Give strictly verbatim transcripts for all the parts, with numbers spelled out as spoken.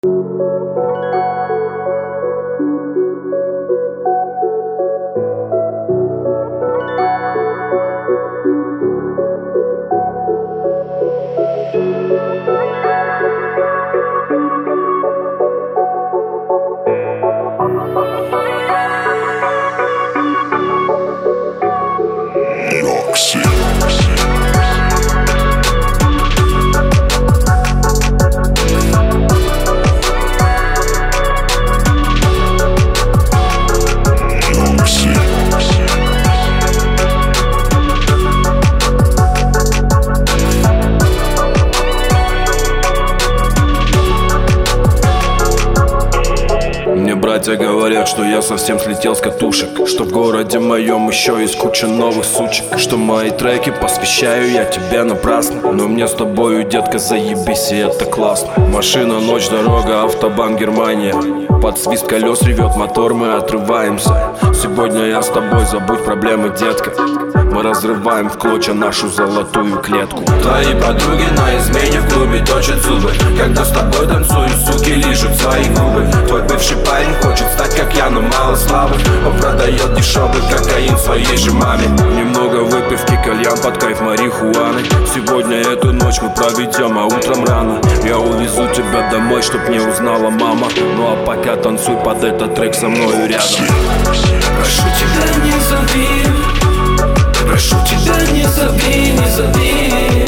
Братья говорят, что я совсем слетел с катушек, что в городе моем еще есть куча новых сучек, что мои треки посвящаю я тебе напрасно. Но мне с тобою, детка, заебись, и это классно. Машина, ночь, дорога, автобан, Германия. Под свист колес ревет мотор, мы отрываемся. Сегодня я с тобой, забудь проблемы, детка. Мы разрываем в клочья нашу золотую клетку. Твои подруги на измене в клубе точат зубы, когда с тобой танцую, суки лижут свои губы. Твой бывший парень хочет стать как я, но мало славы. Он продает дешевый кокаин своей же маме. Немного выпивки, кальян под кайф марихуаны. Сегодня эту ночь мы проведем, а утром рано я увезу тебя домой, чтоб не узнала мама. Ну а пока танцуй под этот трек со мною рядом. Прошу тебя, не зови, прошу тебя, не зови, не зови.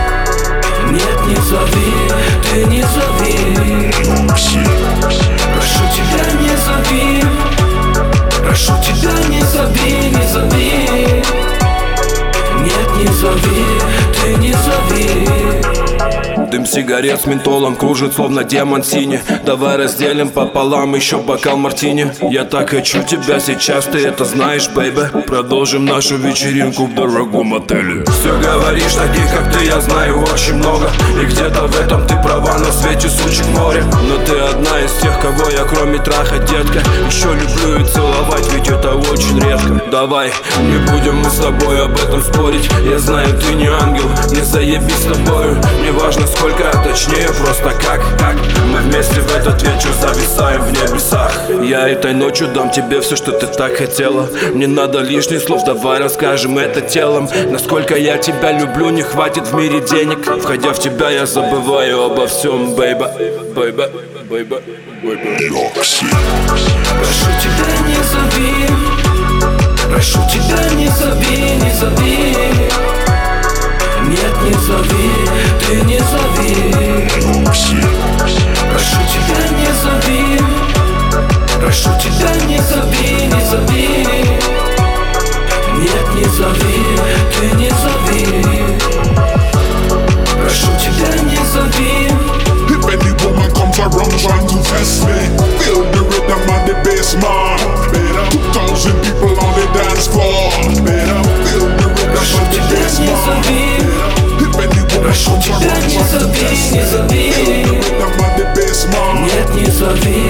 Нет, не зови, ты не зови. Прошу тебя, не зови, прошу тебя, не зови, не зови. Нет, не зови, ты не зови. Дым сигарет с ментолом кружит, словно демон синий. Давай разделим пополам еще бокал мартини. Я так хочу тебя сейчас, ты это знаешь, бэйбэ. Продолжим нашу вечеринку в дорогом отеле. Все говоришь, таких как ты я знаю очень много. И где-то в этом ты права, на свете сучек море. Но ты одна из тех, кого я кроме траха, детка, еще люблю и целовать, ведь это очень редко. Давай, не будем мы с тобой об этом спорить. Я знаю, ты не ангел, не заебись с тобою. Не важно сколько, а точнее просто как, как мы вместе в этот вечер зависаем в небесах. Я этой ночью дам тебе все, что ты так хотела. Не надо лишних слов, давай расскажем это телом. Насколько я тебя люблю, не хватит в мире денег. Входя в тебя, я забываю обо всем, бейба, бейба, бейба, бейба. Прошу тебя, не зови, прошу тебя, не зови, не зови. Нет, не зови, ты не зови. Прошу тебя, не зови, прошу тебя, не зови, не зови. Нет, не зови, ты не зови. Прошу тебя, не зови. If any woman comes around trying to test me, feel the rhythm and the bass, man. Two thousand people on the dance floor. Feel the rhythm and the bass, man. Прошу тебя, не зови, не зови. Feel the rhythm and the bass, man. Нет, не зови,